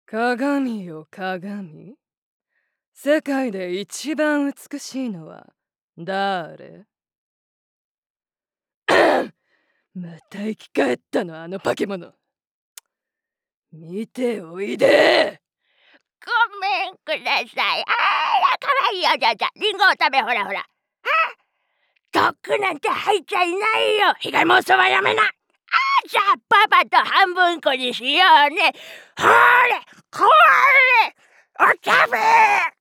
鏡よ鏡。世界で一番美しいのは誰？また生き返ったの、あの化け物。見ておいで。 ごめんください。あら、かわいいよ。じゃリンゴを食べ、ほらほら。毒なんて入っちゃいないよ。被害妄想はやめな。じゃあパパと半分こにしようね。ほれこれお食べ。